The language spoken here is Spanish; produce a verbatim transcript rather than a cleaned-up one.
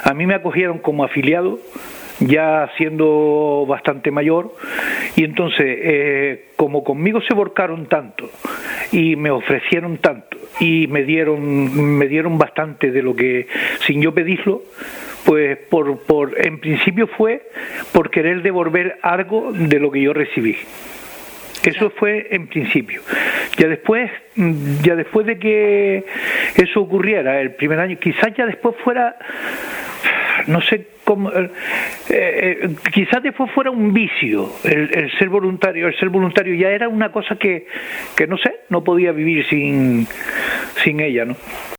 A mí me acogieron como afiliado, ya siendo bastante mayor, y entonces, eh, como conmigo se volcaron tanto y me ofrecieron tanto y me dieron me dieron bastante de lo que, sin yo pedirlo, pues por, por en principio fue por querer devolver algo de lo que yo recibí. Eso fue en principio. Ya después, ya después de que eso ocurriera, el primer año, quizás ya después fuera, no sé cómo, eh, eh, quizás después fuera un vicio el, el ser voluntario. El ser voluntario ya era una cosa que, que no sé, no podía vivir sin, sin ella, ¿no?